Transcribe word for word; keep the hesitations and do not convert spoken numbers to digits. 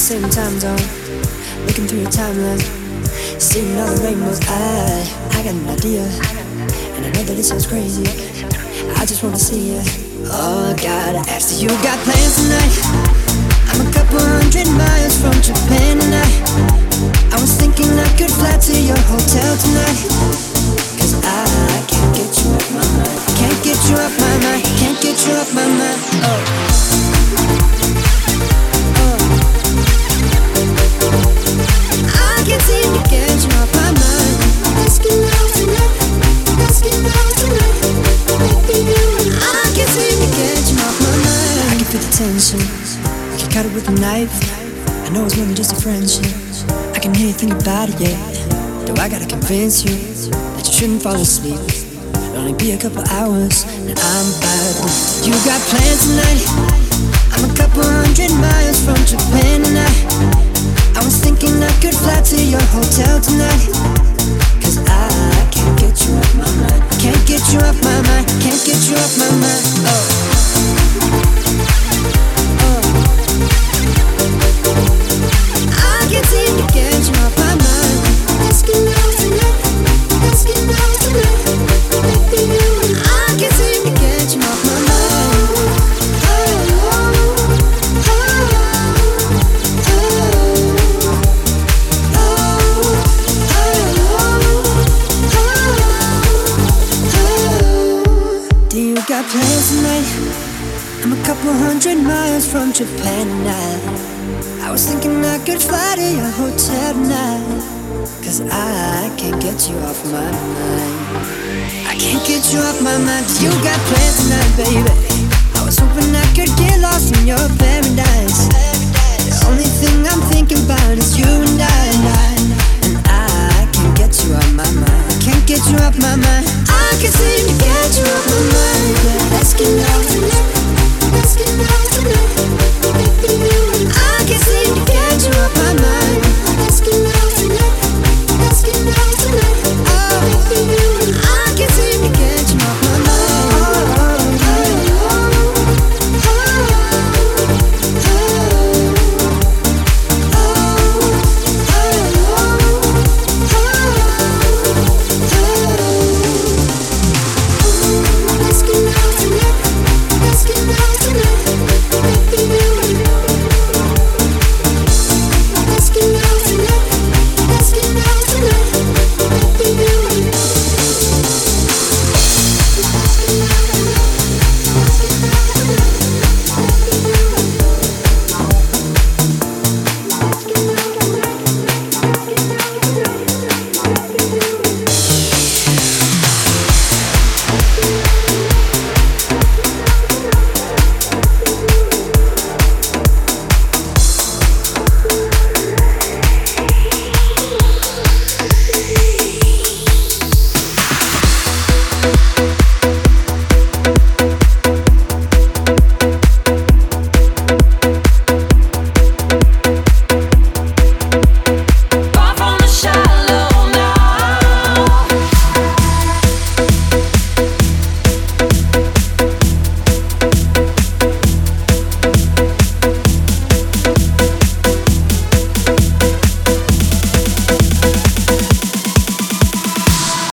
same time zone, looking through your timeline, seeing all the rainbows. I, I got an idea, and I know that it sounds crazy. I just wanna see you. Oh, I gotta ask, do you got plans tonight? I'm a couple hundred miles from Japan tonight. I was thinking I could fly to your hotel tonight, cause I can't get you off my mind. Can't get you off my mind. Can't get you off my mind. Oh. Can't seem to get you off my mind. Let's get lost tonight. Let's get lost tonight. Baby, you and I can't seem to get you off my mind. I can feel the tension. I can cut it with a knife. I know it's more than just a friendship. I can hear you think about it, yeah. Do I gotta convince you that you shouldn't fall asleep? It'll only be a couple hours, and I'm bad. You got plans tonight? I'm a couple hundred miles from Japan tonight. I was thinking I could fly to your hotel tonight, cause I can't get you off my mind. Can't get you off my mind. Can't get you off my mind. Oh. Oh. I can't seem to get you off my mind. Let's get lost tonight. Let's get lost tonight. Baby, you and I can't seem to get you off my mind. Oh, oh, oh. Got plans tonight? I'm a couple hundred miles from Japan tonight. I was thinking I could fly to your hotel tonight, cause I can't get you off my mind. I can't get you off my mind. You got plans tonight, baby. I was hoping I could get lost in your paradise. The only thing I'm thinking about is you and I. And I can't get you off my mind. Can't get you off my mind. I can't seem to get you off my mind. Let's get lost.